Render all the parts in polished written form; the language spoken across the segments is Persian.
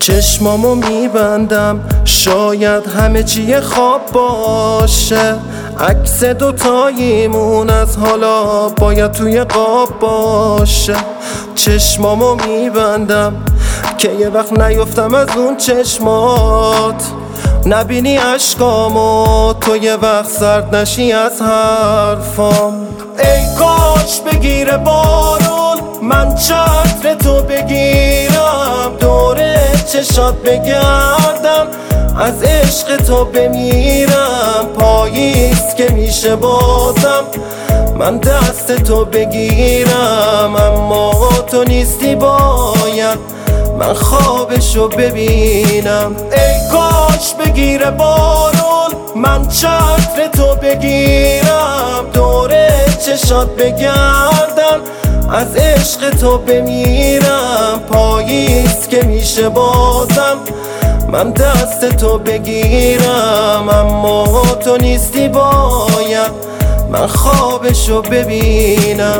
چشمامو میبندم شاید همه چی خواب باشه، عکس دوتاییمون از حالا باید توی قاب باشه. چشمامو میبندم که یه وقت نیفتم از اون چشمات، نبینی عشقامو تو یه وقت سرد نشی از حرفام. ای کاش بگیره بارون من چتر تو بگیرم، دوره چشات بگردم از عشق تو بمیرم. پاییز که میشه بازم من دست تو بگیرم، اما تو نیستی باید من خوابشو ببینم. ای کاش بگیره بارون من چتر تو بگیرم، دوره چشات بگردم از عشق تو بمیرم. پاییز که میشه بازم من دست تو بگیرم، اما تو نیستی باید من خوابشو ببینم.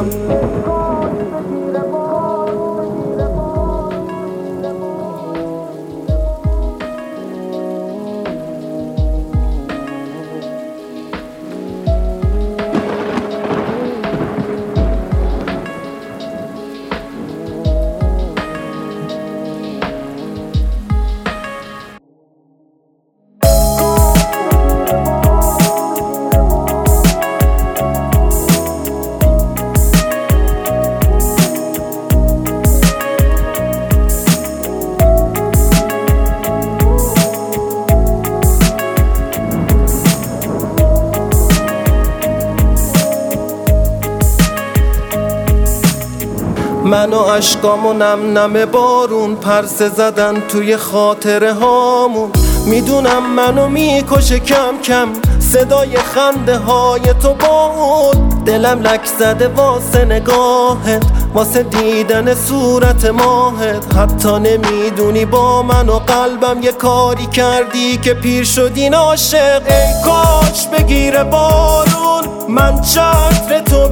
من و عشقامو نم نم بارون پرسه زدن توی خاطره هامون. میدونم منو میکشه کم کم صدای خنده های تو بود، دلم لک زده واسه نگاهت، واسه دیدن صورت ماهت. حتی نمیدونی با من و قلبم یه کاری کردی که پیر شدی عاشق. ای کاش بگیره بارون من چتر تو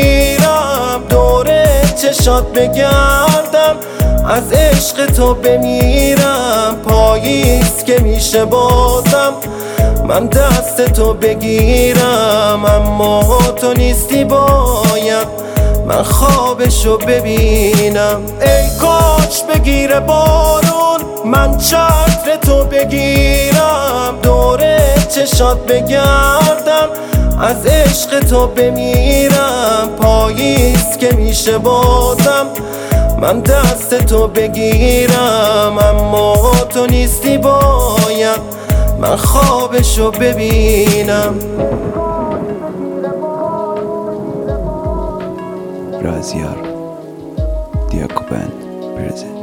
بگیرم، دوره چشات بگردم از عشق تو بمیرم. پاییز که میشه بازم من دست تو بگیرم، اما تو نیستی باید من خوابشو ببینم. ای کاش بگیره بارون من چتر تو بگیرم، دوره چشات بگردم از عشق تو بمیرم. پاییز که میشه بازم من دست تو بگیرم، اما تو نیستی باید من خوابشو ببینم. رازیار دیاکوبند پرزنت.